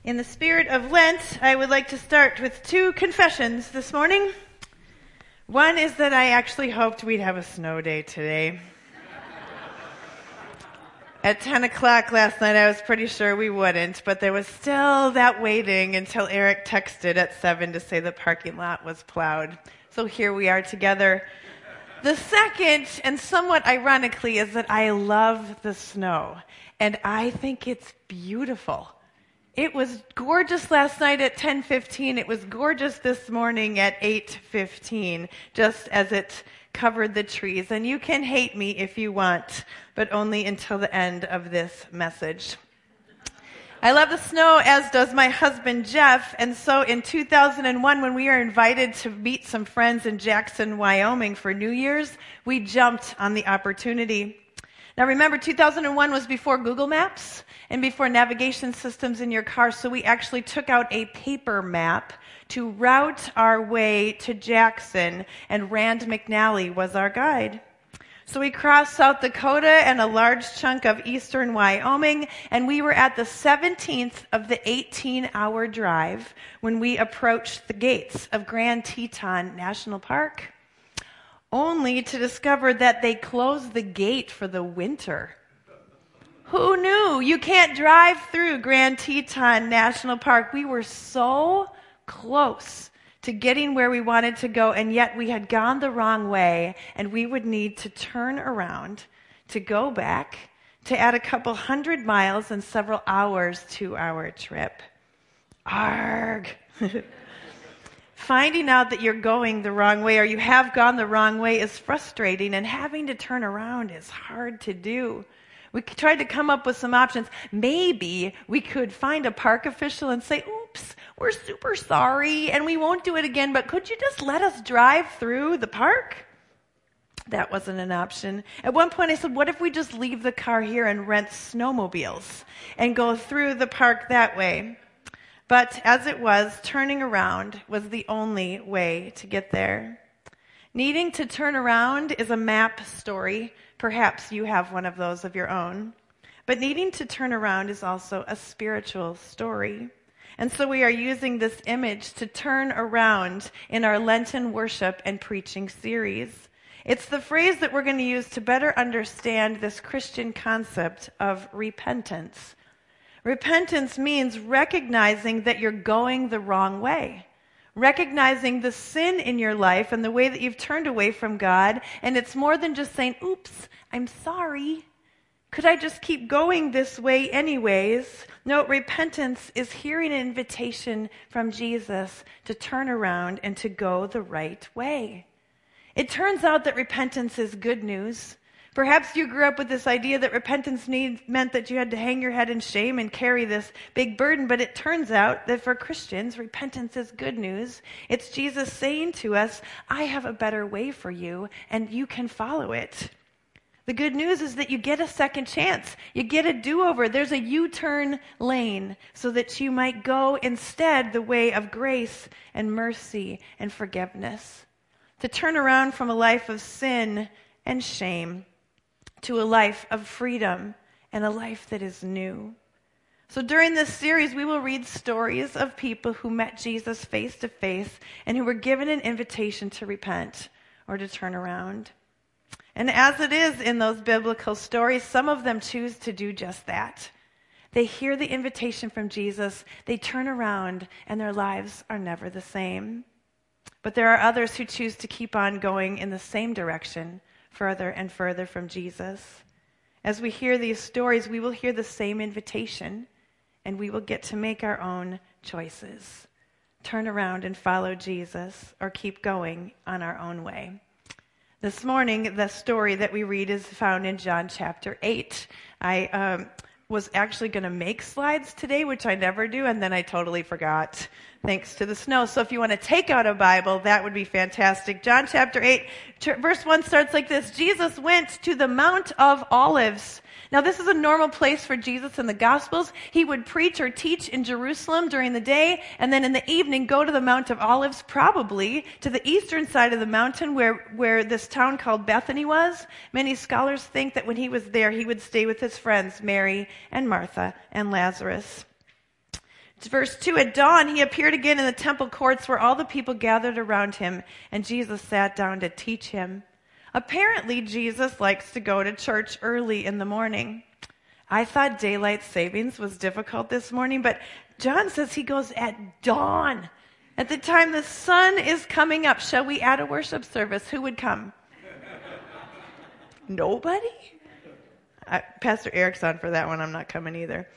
In the spirit of Lent, I would like to start with two confessions this morning. One is that I actually hoped we'd have a snow day today. At 10 o'clock last night, I was pretty sure we wouldn't, but there was still that waiting until Eric texted at 7 to say the parking lot was plowed. So here we are together. The second, and somewhat ironically, is that I love the snow, and I think it's beautiful. It was gorgeous last night at 10:15. It was gorgeous this morning at 8:15, just as it covered the trees. And you can hate me if you want, but only until the end of this message. I love the snow, as does my husband, Jeff. And so in 2001, when we were invited to meet some friends in Jackson, Wyoming for New Year's, we jumped on the opportunity. Now remember, 2001 was before Google Maps and before navigation systems in your car, so we actually took out a paper map to route our way to Jackson, and Rand McNally was our guide. So we crossed South Dakota and a large chunk of eastern Wyoming, and we were at the 17th of the 18-hour drive when we approached the gates of Grand Teton National Park, only to discover that they closed the gate for the winter. Who knew? You can't drive through Grand Teton National Park. We were so close to getting where we wanted to go, and yet we had gone the wrong way, and we would need to turn around to go back to add a couple hundred miles and several hours to our trip. Arg! Finding out that you're going the wrong way or you have gone the wrong way is frustrating, and having to turn around is hard to do. We tried to come up with some options. Maybe we could find a park official and say, oops, we're super sorry and we won't do it again, but could you just let us drive through the park? That wasn't an option. At one point I said, what if we just leave the car here and rent snowmobiles and go through the park that way? But as it was, turning around was the only way to get there. Needing to turn around is a map story. Perhaps you have one of those of your own. But needing to turn around is also a spiritual story. And so we are using this image to turn around in our Lenten worship and preaching series. It's the phrase that we're going to use to better understand this Christian concept of repentance. Repentance means recognizing that you're going the wrong way. Recognizing the sin in your life and the way that you've turned away from God. And it's more than just saying, oops, I'm sorry. Could I just keep going this way anyways? No, repentance is hearing an invitation from Jesus to turn around and to go the right way. It turns out that repentance is good news. Perhaps you grew up with this idea that repentance meant that you had to hang your head in shame and carry this big burden, but it turns out that for Christians, repentance is good news. It's Jesus saying to us, I have a better way for you, and you can follow it. The good news is that you get a second chance. You get a do-over. There's a U-turn lane so that you might go instead the way of grace and mercy and forgiveness. To turn around from a life of sin and shame to a life of freedom and a life that is new. So during this series, we will read stories of people who met Jesus face to face and who were given an invitation to repent or to turn around. And as it is in those biblical stories, some of them choose to do just that. They hear the invitation from Jesus, they turn around, and their lives are never the same. But there are others who choose to keep on going in the same direction, further and further from Jesus. As we hear these stories, we will hear the same invitation, and we will get to make our own choices. Turn around and follow Jesus, or keep going on our own way. This morning, the story that we read is found in John chapter 8. I was actually going to make slides today, which I never do, and then I totally forgot, thanks to the snow. So if you want to take out a Bible, that would be fantastic. John chapter 8, verse 1 starts like this. Jesus went to the Mount of Olives. Now, this is a normal place for Jesus in the Gospels. He would preach or teach in Jerusalem during the day, and then in the evening go to the Mount of Olives, probably to the eastern side of the mountain where this town called Bethany was. Many scholars think that when he was there, he would stay with his friends, Mary and Martha and Lazarus. Verse 2, at dawn he appeared again in the temple courts where all the people gathered around him, and Jesus sat down to teach him. Apparently, Jesus likes to go to church early in the morning. I thought daylight savings was difficult this morning, but John says he goes at dawn, at the time the sun is coming up. Shall we add a worship service? Who would come? Nobody? Pastor Eric's on for that one. I'm not coming either.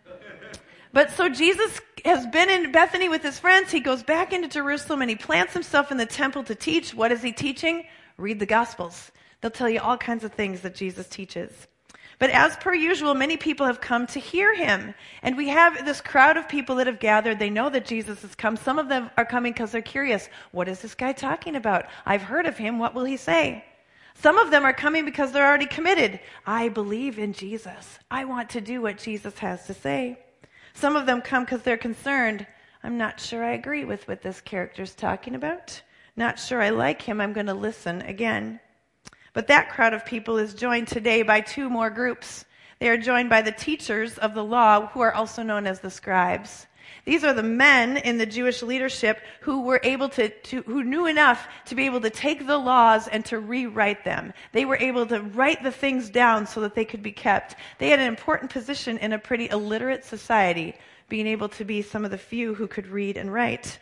But so Jesus has been in Bethany with his friends. He goes back into Jerusalem and he plants himself in the temple to teach. What is he teaching? Read the Gospels. They'll tell you all kinds of things that Jesus teaches. But as per usual, many people have come to hear him. And we have this crowd of people that have gathered. They know that Jesus has come. Some of them are coming because they're curious. What is this guy talking about? I've heard of him. What will he say? Some of them are coming because they're already committed. I believe in Jesus. I want to do what Jesus has to say. Some of them come because they're concerned. I'm not sure I agree with what this character's talking about. Not sure I like him. I'm going to listen again. But that crowd of people is joined today by two more groups. They are joined by the teachers of the law, who are also known as the scribes. These are the men in the Jewish leadership who were able who knew enough to be able to take the laws and to rewrite them. They were able to write the things down so that they could be kept. They had an important position in a pretty illiterate society, being able to be some of the few who could read and write.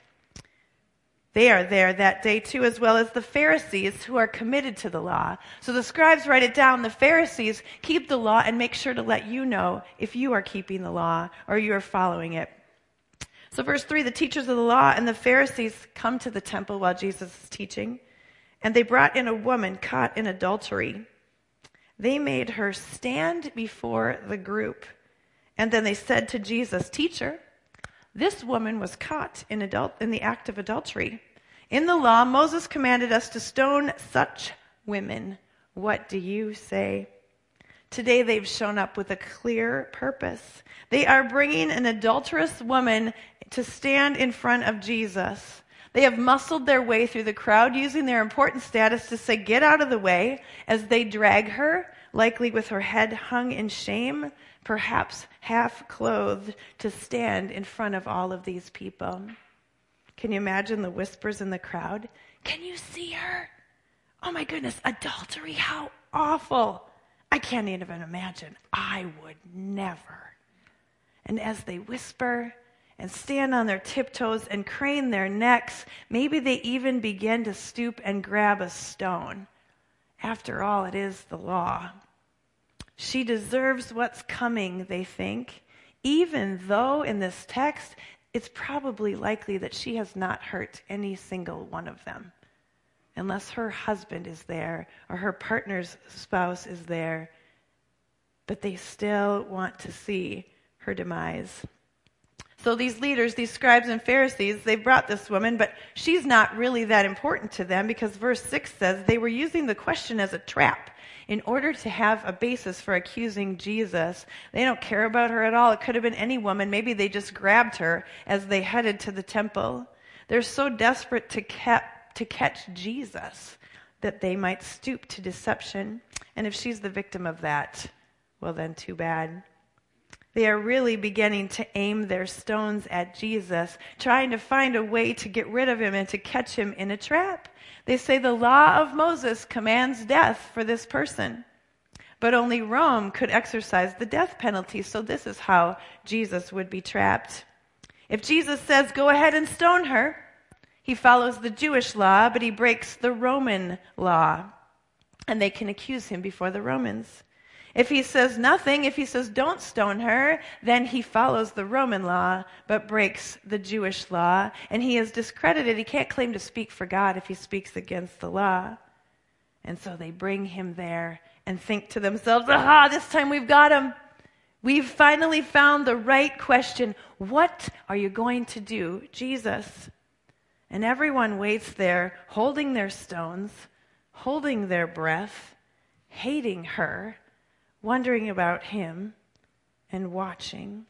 They are there that day too, as well as the Pharisees who are committed to the law. So the scribes write it down. The Pharisees keep the law and make sure to let you know if you are keeping the law or you are following it. So verse 3, the teachers of the law and the Pharisees come to the temple while Jesus is teaching, and they brought in a woman caught in adultery. They made her stand before the group, and then they said to Jesus, "Teacher, this woman was caught in the act of adultery. In the law, Moses commanded us to stone such women. What do you say?" Today they've shown up with a clear purpose. They are bringing an adulterous woman to stand in front of Jesus. They have muscled their way through the crowd, using their important status to say, "Get out of the way," as they drag her, likely with her head hung in shame, perhaps half clothed, to stand in front of all of these people. Can you imagine the whispers in the crowd? "Can you see her? Oh my goodness, adultery, how awful. I can't even imagine. I would never." And as they whisper and stand on their tiptoes and crane their necks, maybe they even begin to stoop and grab a stone. After all, it is the law. She deserves what's coming, they think, even though in this text it's probably likely that she has not hurt any single one of them, unless her husband is there or her partner's spouse is there. But they still want to see her demise. So these leaders, these scribes and Pharisees, they brought this woman, but she's not really that important to them, because verse 6 says they were using the question as a trap in order to have a basis for accusing Jesus. They don't care about her at all. It could have been any woman. Maybe they just grabbed her as they headed to the temple. They're so desperate to catch Jesus that they might stoop to deception. And if she's the victim of that, well then, too bad. They are really beginning to aim their stones at Jesus, trying to find a way to get rid of him and to catch him in a trap. They say the law of Moses commands death for this person, but only Rome could exercise the death penalty. So this is how Jesus would be trapped. If Jesus says, "Go ahead and stone her," he follows the Jewish law, but he breaks the Roman law, and they can accuse him before the Romans. If he says nothing, if he says don't stone her, then he follows the Roman law, but breaks the Jewish law, and he is discredited. He can't claim to speak for God if he speaks against the law. And so they bring him there and think to themselves, "Aha, this time we've got him. We've finally found the right question. What are you going to do, Jesus?" And everyone waits there, holding their stones, holding their breath, hating her, wondering about him, and watching.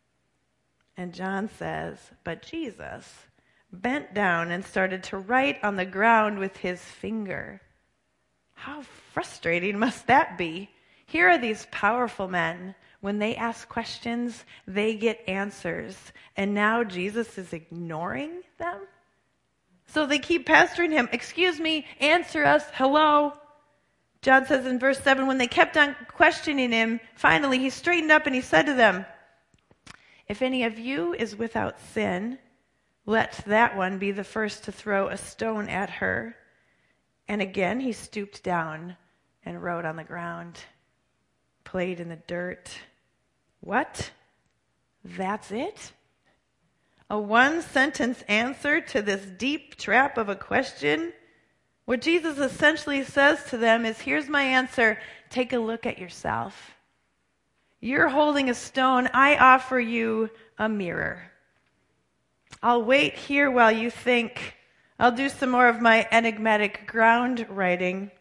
And John says, but Jesus bent down and started to write on the ground with his finger. How frustrating must that be? Here are these powerful men When they ask questions, they get answers. And now Jesus is ignoring them? So they keep pestering him. Excuse me, answer us, hello. John says in verse 7, when they kept on questioning him, finally he straightened up and he said to them, if any of you is without sin, let that one be the first to throw a stone at her. And again he stooped down and wrote on the ground, played in the dirt. What? That's it? A one-sentence answer to this deep trap of a question? What Jesus essentially says to them is, here's my answer. Take a look at yourself. You're holding a stone. I offer you a mirror. I'll wait here while you think. I'll do some more of my enigmatic ground writing.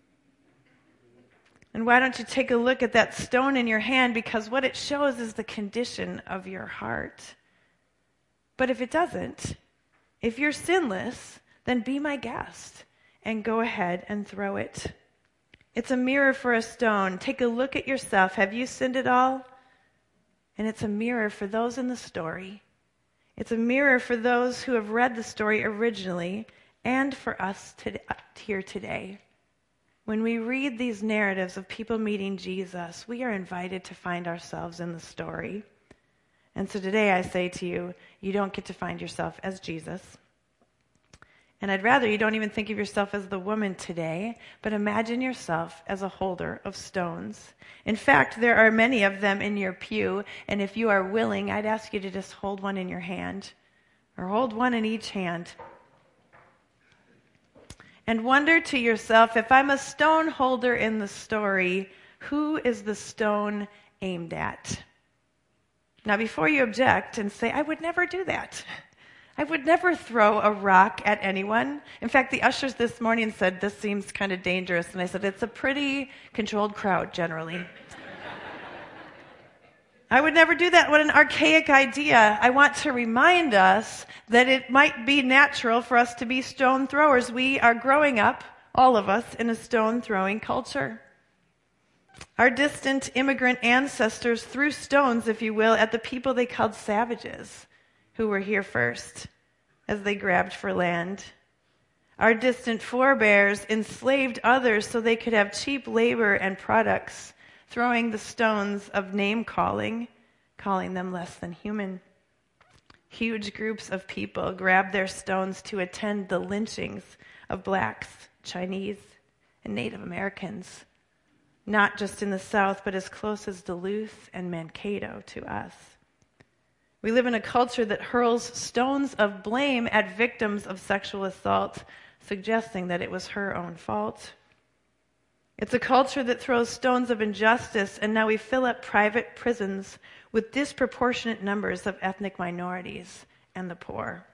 And why don't you take a look at that stone in your hand, because what it shows is the condition of your heart. But if it doesn't, if you're sinless, then be my guest and go ahead and throw it. It's a mirror for a stone. Take a look at yourself. Have you sinned at all? And it's a mirror for those in the story. It's a mirror for those who have read the story originally and for us here today. When we read these narratives of people meeting Jesus, we are invited to find ourselves in the story. And so today I say to you, you don't get to find yourself as Jesus. And I'd rather you don't even think of yourself as the woman today, but imagine yourself as a holder of stones. In fact, there are many of them in your pew, and if you are willing, I'd ask you to just hold one in your hand, or hold one in each hand. And wonder to yourself, if I'm a stone holder in the story, who is the stone aimed at? Now, before you object and say, I would never do that. I would never throw a rock at anyone. In fact, the ushers this morning said, this seems kind of dangerous. And I said, it's a pretty controlled crowd, generally. I would never do that. What an archaic idea. I want to remind us that it might be natural for us to be stone throwers. We are growing up, all of us, in a stone throwing culture. Our distant immigrant ancestors threw stones, if you will, at the people they called savages, who were here first, as they grabbed for land. Our distant forebears enslaved others so they could have cheap labor and products, throwing the stones of name-calling, calling them less than human. Huge groups of people grabbed their stones to attend the lynchings of blacks, Chinese, and Native Americans, not just in the South, but as close as Duluth and Mankato to us. We live in a culture that hurls stones of blame at victims of sexual assault, suggesting that it was her own fault. It's a culture that throws stones of injustice, and now we fill up private prisons with disproportionate numbers of ethnic minorities and the poor.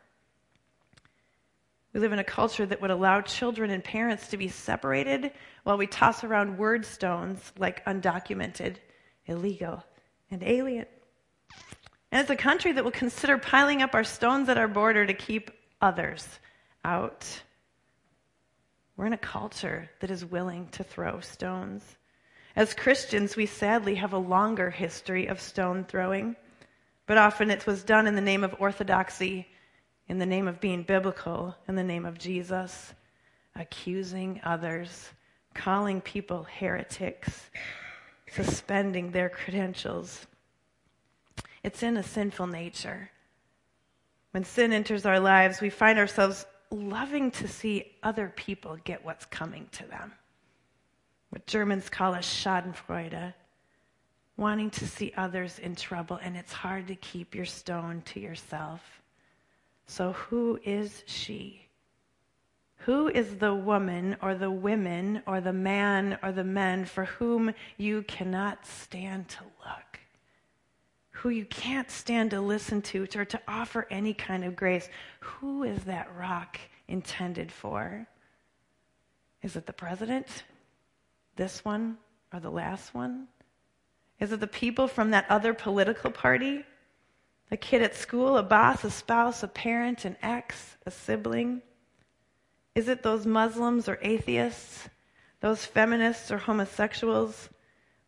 We live in a culture that would allow children and parents to be separated while we toss around word stones like undocumented, illegal, and alien. And it's a country that will consider piling up our stones at our border to keep others out. We're in a culture that is willing to throw stones. As Christians, we sadly have a longer history of stone throwing, but often it was done in the name of orthodoxy, in the name of being biblical, in the name of Jesus, accusing others, calling people heretics, suspending their credentials. It's in a sinful nature. When sin enters our lives, we find ourselves loving to see other people get what's coming to them. What Germans call a Schadenfreude, wanting to see others in trouble, and it's hard to keep your stone to yourself. So who is she? Who is the woman or the women or the man or the men for whom you cannot stand to look? Who you can't stand to listen to or to offer any kind of grace? Who is that rock intended for? Is it the president? This one or the last one? Is it the people from that other political party? A kid at school, a boss, a spouse, a parent, an ex, a sibling? Is it those Muslims or atheists? Those feminists or homosexuals?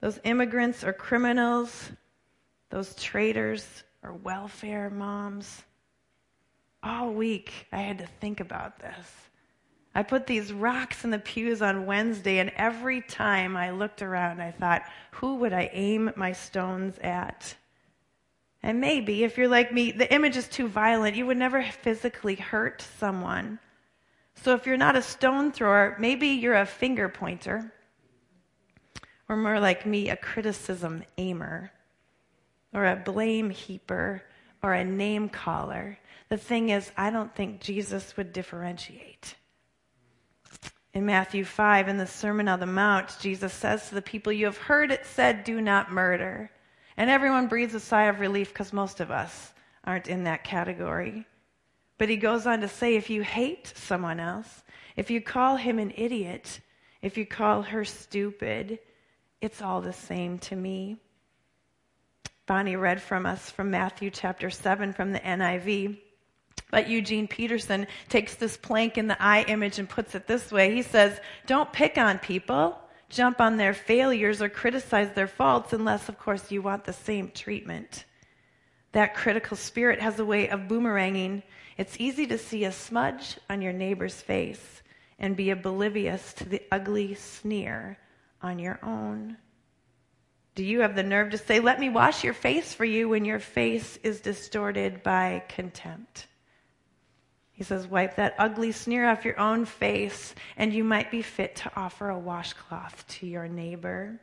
those immigrants or criminals, those traitors or welfare moms. All week I had to think about this. I put these rocks in the pews on Wednesday, and every time I looked around, I thought, who would I aim my stones at? And maybe, if you're like me, the image is too violent. You would never physically hurt someone. So if you're not a stone thrower, maybe you're a finger pointer. Or more like me, a criticism aimer. Or a blame heaper. Or a name caller. The thing is, I don't think Jesus would differentiate. In Matthew 5, in the Sermon on the Mount, Jesus says to the people, you have heard it said, do not murder. And everyone breathes a sigh of relief because most of us aren't in that category. But he goes on to say, if you hate someone else, if you call him an idiot, if you call her stupid, it's all the same to me. Bonnie read from us from Matthew chapter 7 from the NIV. But Eugene Peterson takes this plank in the eye image and puts it this way. He says, don't pick on people, jump on their failures, or criticize their faults unless, of course, you want the same treatment. That critical spirit has a way of boomeranging. It's easy to see a smudge on your neighbor's face and be oblivious to the ugly sneer on your own. Do you have the nerve to say, let me wash your face for you when your face is distorted by contempt? He says, wipe that ugly sneer off your own face, and you might be fit to offer a washcloth to your neighbor.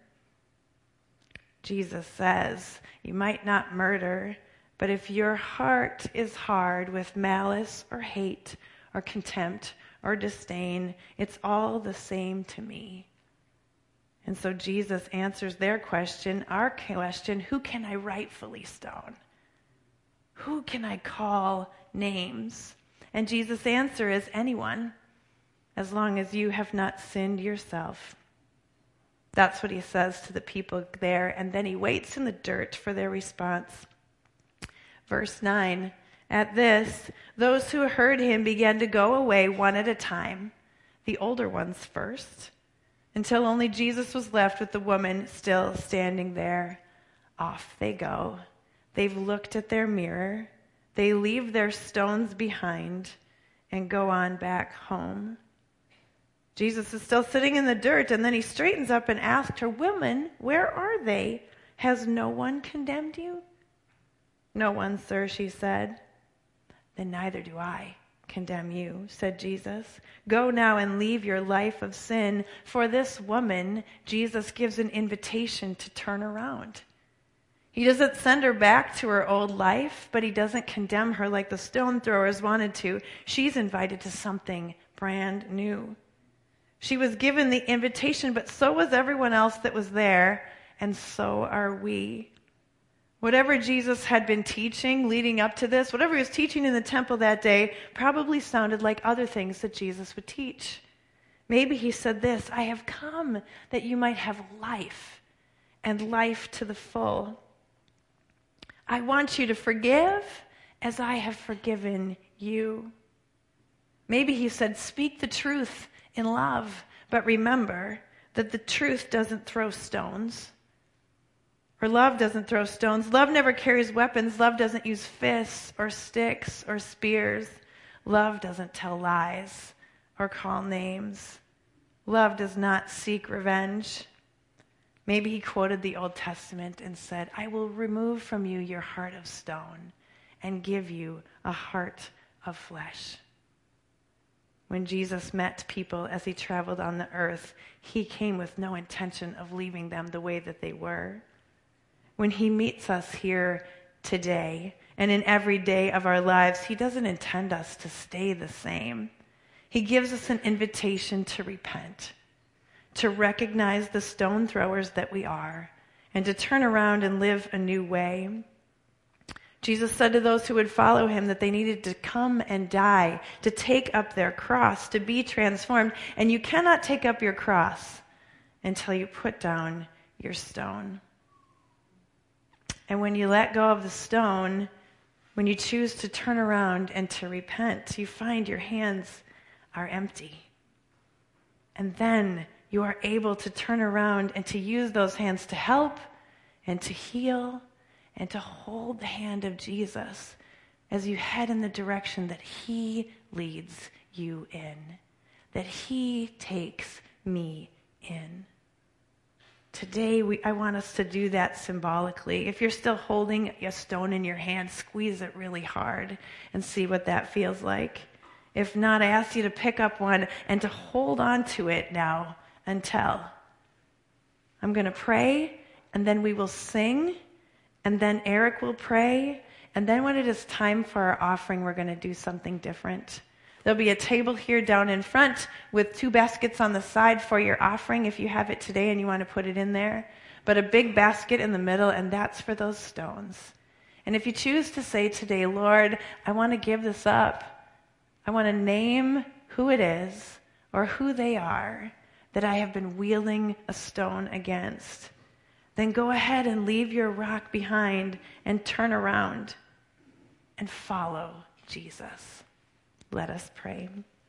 Jesus says, you might not murder, but if your heart is hard with malice or hate or contempt or disdain, it's all the same to me. And so Jesus answers their question, our question, who can I rightfully stone? Who can I call names? And Jesus' answer is anyone, as long as you have not sinned yourself. That's what he says to the people there, and then he waits in the dirt for their response. Verse 9, at this, those who heard him began to go away one at a time, the older ones first, until only Jesus was left with the woman still standing there. Off they go. They've looked at their mirror. They leave their stones behind and go on back home. Jesus is still sitting in the dirt, and then he straightens up and asks her, woman, where are they? Has no one condemned you? No one, sir, she said. Then neither do I condemn you, said Jesus. Go now and leave your life of sin. For this woman, Jesus gives an invitation to turn around. He doesn't send her back to her old life, but he doesn't condemn her like the stone throwers wanted to. She's invited to something brand new. She was given the invitation, but so was everyone else that was there, and so are we. Whatever Jesus had been teaching leading up to this, whatever he was teaching in the temple that day, probably sounded like other things that Jesus would teach. Maybe he said this, I have come that you might have life, and life to the full. I want you to forgive as I have forgiven you. Maybe he said, speak the truth in love, but remember that the truth doesn't throw stones. Or love doesn't throw stones. Love never carries weapons. Love doesn't use fists or sticks or spears. Love doesn't tell lies or call names. Love does not seek revenge. Maybe he quoted the Old Testament and said, I will remove from you your heart of stone and give you a heart of flesh. When Jesus met people as he traveled on the earth, he came with no intention of leaving them the way that they were. When he meets us here today and in every day of our lives, he doesn't intend us to stay the same. He gives us an invitation to repent, to recognize the stone throwers that we are, and to turn around and live a new way. Jesus said to those who would follow him that they needed to come and die, to take up their cross, to be transformed. And you cannot take up your cross until you put down your stone. And when you let go of the stone, when you choose to turn around and to repent, you find your hands are empty. And then you are able to turn around and to use those hands to help and to heal and to hold the hand of Jesus as you head in the direction that he leads you in, that he takes me in. Today, I want us to do that symbolically. If you're still holding a stone in your hand, squeeze it really hard and see what that feels like. If not, I ask you to pick up one and to hold on to it now until I'm going to pray, and then we will sing, and then Eric will pray, and then when it is time for our offering, we're going to do something different. There'll be a table here down in front with 2 baskets on the side for your offering if you have it today and you want to put it in there. But a big basket in the middle, and that's for those stones. And if you choose to say today, Lord, I want to give this up. I want to name who it is or who they are that I have been wielding a stone against, then go ahead and leave your rock behind and turn around and follow Jesus. Let us pray.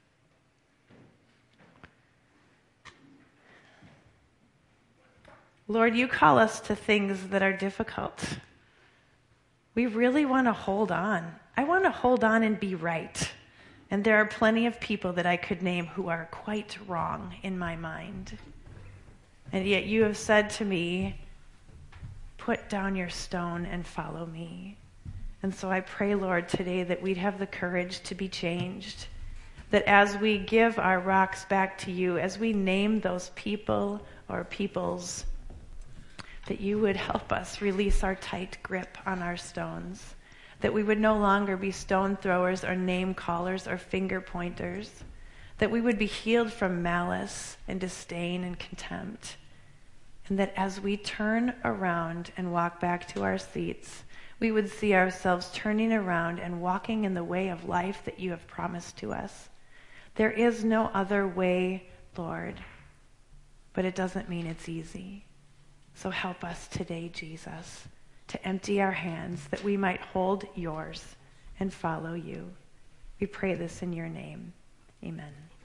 Lord, you call us to things that are difficult. We really want to hold on. I want to hold on and be right. And there are plenty of people that I could name who are quite wrong in my mind. And yet you have said to me, put down your stone and follow me. And so I pray, Lord, today that we'd have the courage to be changed. That as we give our rocks back to you, as we name those people or peoples, that you would help us release our tight grip on our stones. That we would no longer be stone throwers or name callers or finger pointers. That we would be healed from malice and disdain and contempt. And that as we turn around and walk back to our seats, we would see ourselves turning around and walking in the way of life that you have promised to us. There is no other way, Lord, but it doesn't mean it's easy. So help us today, Jesus, to empty our hands that we might hold yours and follow you. We pray this in your name. Amen.